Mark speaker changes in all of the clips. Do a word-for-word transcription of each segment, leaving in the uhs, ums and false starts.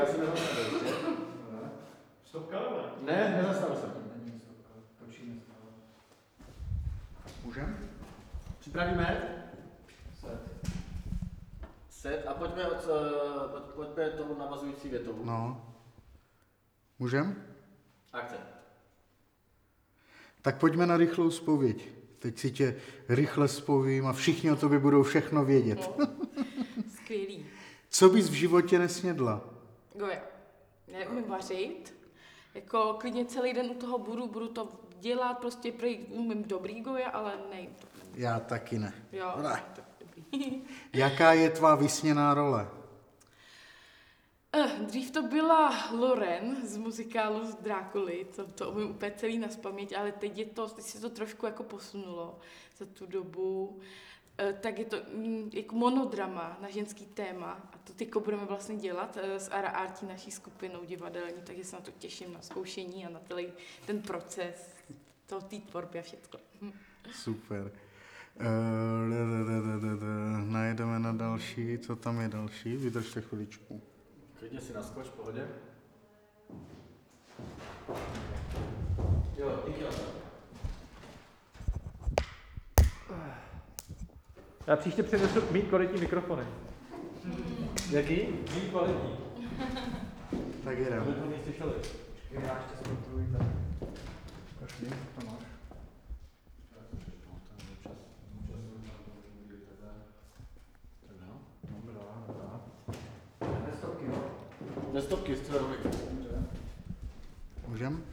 Speaker 1: Já se nezastavil ještě.
Speaker 2: Stopka nebo ne?
Speaker 1: Ne, nezastavil jsem.
Speaker 2: Není stopka, točíme stále.
Speaker 1: Můžem? Připravíme?
Speaker 2: Set.
Speaker 1: Set a pojďme, od, uh, pojď, pojďme tou navazující větou.
Speaker 3: No. Můžem?
Speaker 1: Akce.
Speaker 3: Tak pojďme na rychlou zpověď. Teď si tě rychle zpovím a všichni o tobě budou všechno vědět.
Speaker 4: No. Skvělý.
Speaker 3: Co bys v životě nesnědla?
Speaker 4: Goja. Neumím vařit. Jako klidně celý den u toho budu, budu to dělat, prostě prej, umím dobrý goja, ale nejím to.
Speaker 3: Já taky ne.
Speaker 4: Jo,
Speaker 3: Ne.
Speaker 4: tak dobrý.
Speaker 3: Jaká je tvá vysněná role?
Speaker 4: Uh, dřív to byla Loren z muzikálu z Drákuly, to, to umím úplně celý nazpaměť, ale teď, je to, teď se to trošku jako posunulo za tu dobu. Uh, tak je to mm, jako monodrama na ženský téma a to teďko budeme vlastně dělat uh, s Ara Artí, naší skupinou divadelní, takže se na to těším, na zkoušení a na celý ten proces, toho té tvorby a všecko. Hm.
Speaker 3: Super. Uh, najedeme na další. Co tam je další? Vydržte chviličku.
Speaker 1: Klidně si naskoč, v pohodě. Jo, díky na to.
Speaker 2: Já příště přinesu mít kvalitní mikrofony.
Speaker 1: Jaký?
Speaker 2: Mít kvalitní.
Speaker 3: Tak jdeme.
Speaker 2: Aby to nejslyšeli.
Speaker 5: Já ještě sportuji, tak kašli, to máš. Dobrá, dobrá. Nestopky, jo?
Speaker 1: Nestopky, z tvé rubriky.
Speaker 3: Můžem?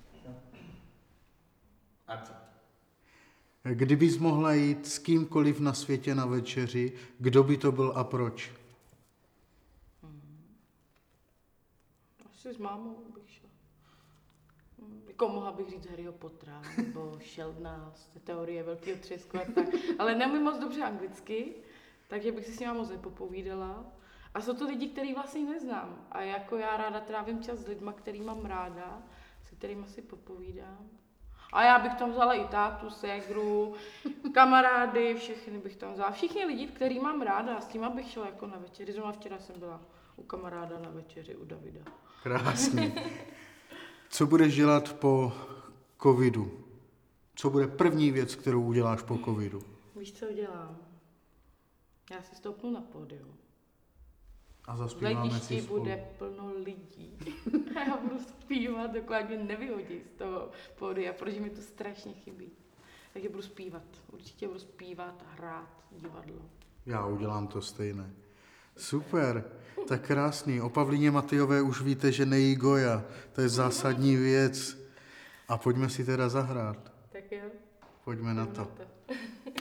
Speaker 1: Akce.
Speaker 3: Kdybys mohla jít s kýmkoliv na světě na večeři, kdo by to byl a proč?
Speaker 4: Asi s mámou bych šla. Hm, Jako mohla bych říct Harryho Pottera, nebo Sheldona z té teorie velkého třesku a tak. Ale neumím moc dobře anglicky, takže bych si s nima moc nepopovídala. A jsou to lidi, který vlastně neznám. A jako já ráda trávím čas s lidma, který mám ráda, se kterými si popovídám. A já bych tam vzala i tátu, ségru, kamarády, všechny bych tam vzala. Všichni lidi, který mám ráda, a s tím bych šla jako na večeři. Zrovna včera jsem byla u kamaráda na večeři, u Davida.
Speaker 3: Krásně. Co budeš dělat po covidu? Co bude první věc, kterou uděláš po covidu?
Speaker 4: Víš, co dělám? Já si stoupnu na pódium.
Speaker 3: A
Speaker 4: V
Speaker 3: zaspíváme
Speaker 4: letišti
Speaker 3: si spolu.
Speaker 4: bude plno lidí. A já budu zpívat, dokud mě nevyhodí z toho pódia, protože mi to strašně chybí. Takže budu zpívat. Určitě budu zpívat a hrát divadlo.
Speaker 3: Já udělám to stejné. Super, tak krásný. O Pavlíně Matyjové už víte, že nejí Goja. To je zásadní věc. A pojďme si teda zahrát.
Speaker 4: Tak jo.
Speaker 3: Pojďme na
Speaker 4: jdem
Speaker 3: to.
Speaker 4: to.